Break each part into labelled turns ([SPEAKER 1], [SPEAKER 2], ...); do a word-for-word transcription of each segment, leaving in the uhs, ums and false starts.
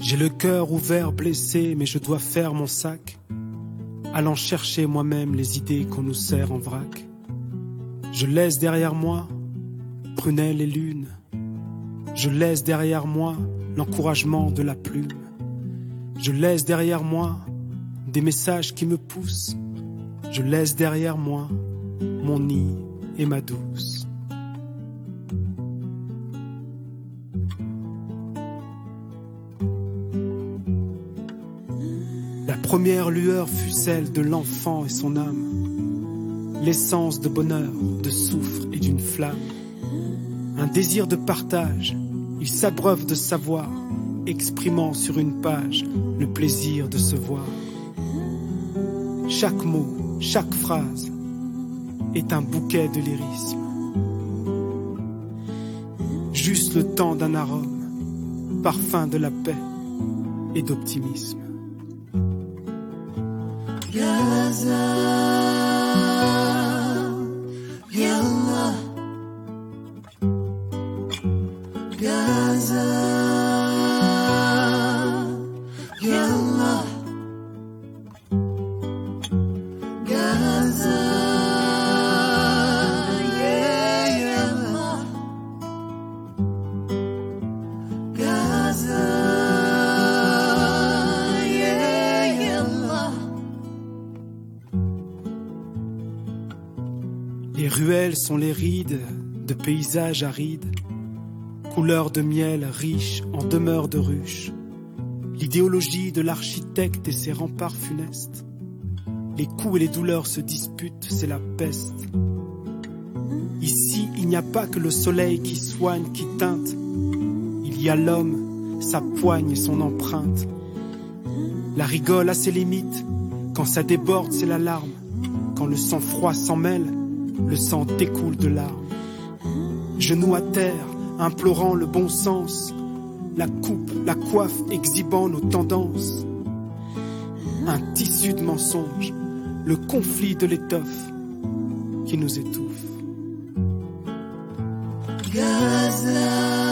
[SPEAKER 1] J'ai le cœur ouvert, blessé, mais je dois faire mon sac, allant chercher moi-même les idées qu'on nous sert en vrac. Je laisse derrière moi prunelle et lune. Je laisse derrière moi l'encouragement de la plume. Je laisse derrière moi des messages qui me poussent. Je laisse derrière moi mon nid et ma douce. La première lueur fut celle de l'enfant et son âme, l'essence de bonheur, de soufre et d'une flamme. Un désir de partage, il s'abreuve de savoir, exprimant sur une page le plaisir de se voir. Chaque mot, chaque phrase est un bouquet de lyrisme. Juste le temps d'un arôme, parfum de la paix et d'optimisme. Gaza, Yallah, Gaza, Yallah, Gaza, yeah, Yallah, Gaza, yeah, Yallah. Les ruelles sont les rides de paysages arides, couleurs de miel riches en demeures de ruches. L'idéologie de l'architecte et ses remparts funestes. Les coups et les douleurs se disputent, c'est la peste. Ici, il n'y a pas que le soleil qui soigne, qui teinte. Il y a l'homme, sa poigne et son empreinte. La rigole a ses limites. Quand ça déborde, c'est l'alarme. Quand le sang-froid s'en mêle, le sang découle de larmes. Genoux à terre, implorant le bon sens. La coupe, la coiffe exhibant nos tendances. Un tissu de mensonges, le conflit de l'étoffe qui nous étouffe. Gaza,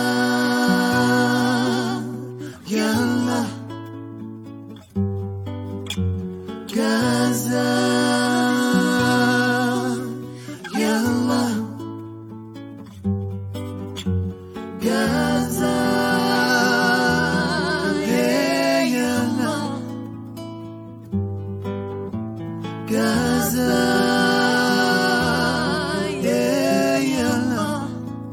[SPEAKER 1] Yallah, Gaza, Yallah, Gaza, yeah, Yallah, Gaza, yeah, Yallah.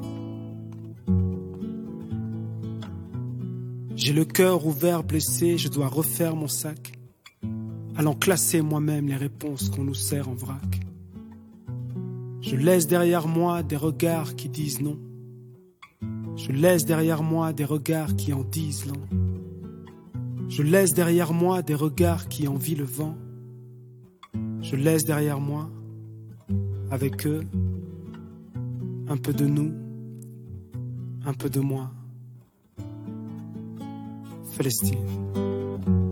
[SPEAKER 1] J'ai le cœur ouvert, blessé, je dois refaire mon sac, allant classer moi-même les réponses qu'on nous sert en vrac. Je laisse derrière moi des regards qui disent non. Je laisse derrière moi des regards qui en disent long. Je laisse derrière moi des regards qui envient le vent. Je laisse derrière moi, avec eux, un peu de nous, un peu de moi. Palestine.